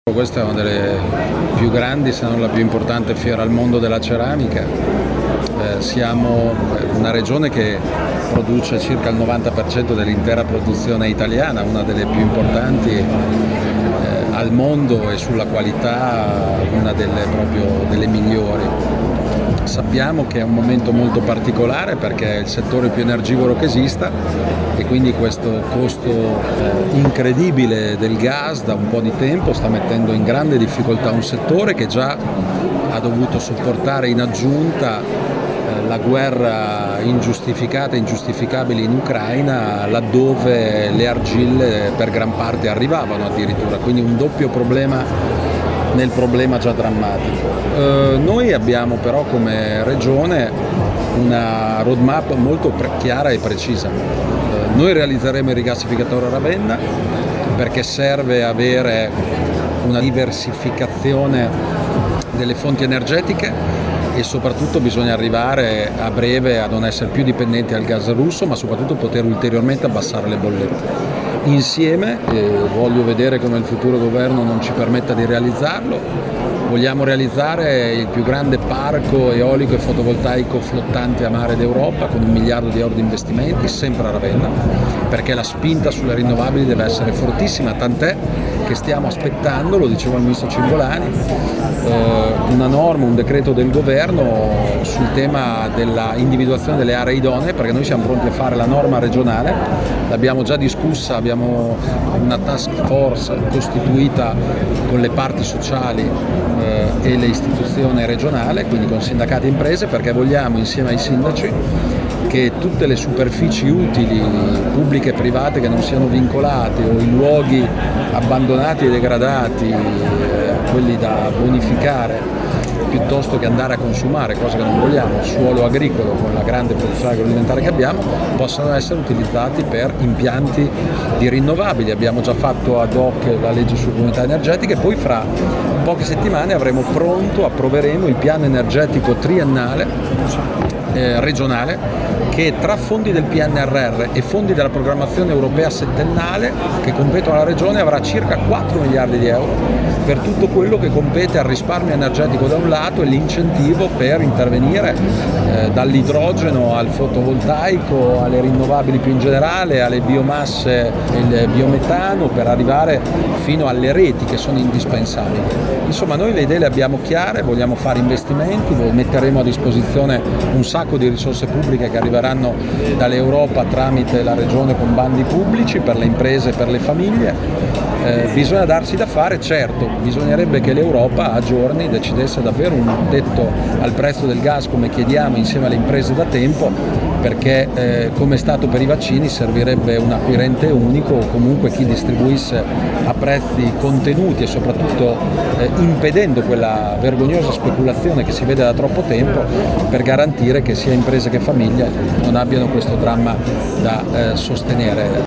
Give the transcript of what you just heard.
Questa è una delle più grandi, se non la più importante fiera al mondo della ceramica. Siamo una regione che produce circa il 90% dell'intera produzione italiana, una delle più importanti al mondo e sulla qualità una delle migliori. Sappiamo che è un momento molto particolare perché è il settore più energivoro che esista e quindi questo costo incredibile del gas da un po' di tempo sta mettendo in grande difficoltà un settore che già ha dovuto sopportare in aggiunta la guerra ingiustificata e ingiustificabile in Ucraina, laddove le argille per gran parte arrivavano addirittura, quindi un doppio problema nel problema già drammatico. Noi abbiamo però come regione una roadmap molto chiara e precisa. Noi realizzeremo il rigassificatore a Ravenna perché serve avere una diversificazione delle fonti energetiche e soprattutto bisogna arrivare a breve a non essere più dipendenti dal gas russo, ma soprattutto poter ulteriormente abbassare le bollette. Insieme, voglio vedere come il futuro governo non ci permetta di realizzarlo, vogliamo realizzare il più grande parco eolico e fotovoltaico flottante a mare d'Europa con 1 miliardo di euro di investimenti, sempre a Ravenna, perché la spinta sulle rinnovabili deve essere fortissima, tant'è che stiamo aspettando, lo diceva il ministro Cingolani, una norma, un decreto del governo sul tema della individuazione delle aree idonee, perché noi siamo pronti a fare la norma regionale, l'abbiamo già discussa, abbiamo una task force costituita con le parti sociali e le istituzioni regionali, quindi con sindacati e imprese, perché vogliamo insieme ai sindaci che tutte le superfici utili, pubbliche e private, che non siano vincolate o i luoghi abbandonati e degradati, quelli da bonificare piuttosto che andare a consumare, cosa che non vogliamo, suolo agricolo con la grande produzione agroalimentare che abbiamo, possano essere utilizzati per impianti di rinnovabili. Abbiamo già fatto ad hoc la legge sulle comunità energetiche e poi fra poche settimane approveremo il piano energetico triennale regionale che tra fondi del PNRR e fondi della programmazione europea settennale che competono alla regione avrà circa 4 miliardi di euro per tutto quello che compete al risparmio energetico da un lato e l'incentivo per intervenire dall'idrogeno al fotovoltaico, alle rinnovabili più in generale, alle biomasse e il biometano, per arrivare fino alle reti che sono indispensabili. Insomma, noi le idee le abbiamo chiare, vogliamo fare investimenti, metteremo a disposizione un sacco di risorse pubbliche che arriveranno dall'Europa tramite la regione con bandi pubblici per le imprese e per le famiglie. Bisogna darsi da fare, certo, bisognerebbe che l'Europa a giorni decidesse davvero un tetto al prezzo del gas come chiediamo insieme alle imprese da tempo, perché come è stato per i vaccini servirebbe un acquirente unico o comunque chi distribuisse a prezzi contenuti e soprattutto impedendo quella vergognosa speculazione che si vede da troppo tempo, per garantire che sia imprese che famiglie non abbiano questo dramma da sostenere.